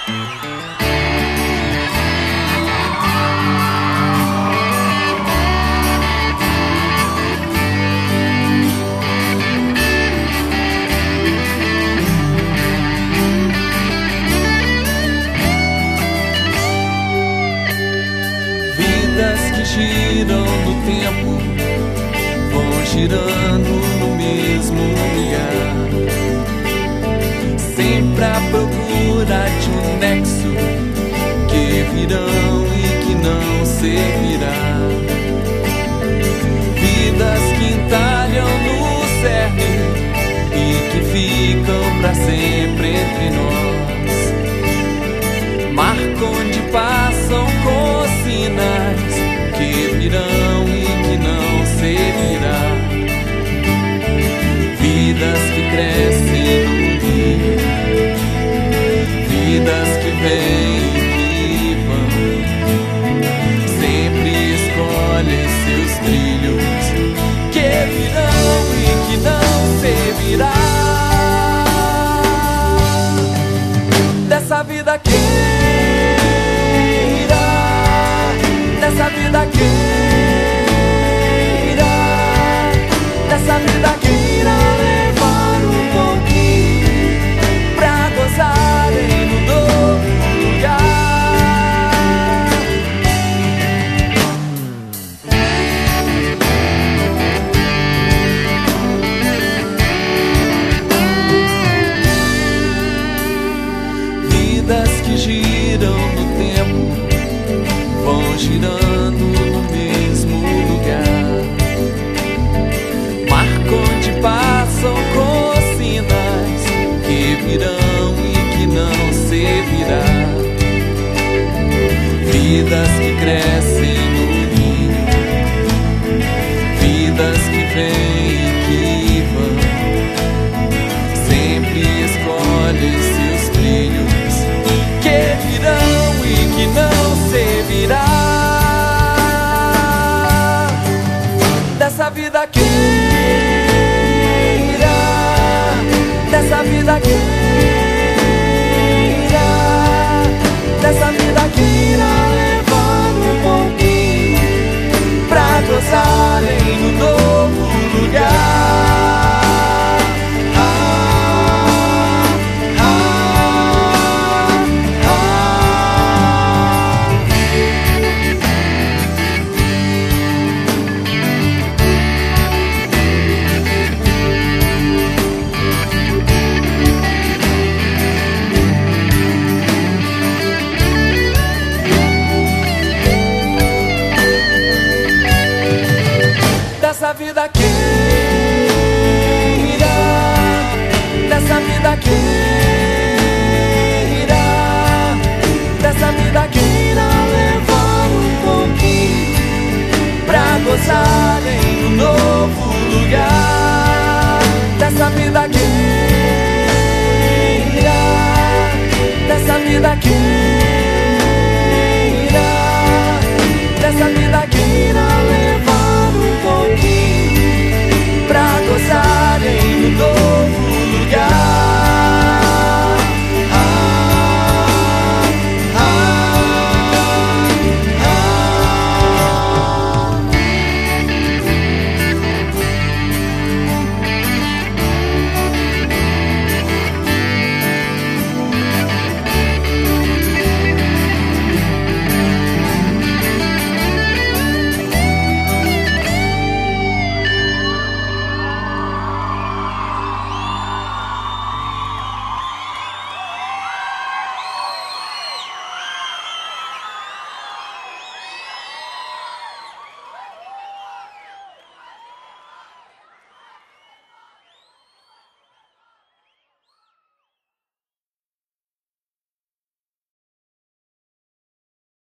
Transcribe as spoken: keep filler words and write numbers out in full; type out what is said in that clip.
Giram no tempo, vão girando no mesmo lugar, sempre à procura de um nexo que virão e que não servirá. Vidas que entalham no cerne e que ficam pra sempre entre nós, marcam onde passam com sinais que virão e que não servirá. Vidas que crescem no rio, vidas que vêm e que vão, sempre escolhem seus trilhos que virão e que não servirá. Dessa vida que dessa vida que irá, dessa vida que irá levar um pouquinho pra gozarem no novo lugar. Vidas que giram no tempo, vão girando no mesmo lugar, marcam onde passam com sinais que virão e que não servirá. Vidas que crescem no rio, vidas que vêm e que vão, sempre escolhem seus trilhos que virão e que não servirá. Dessa vida que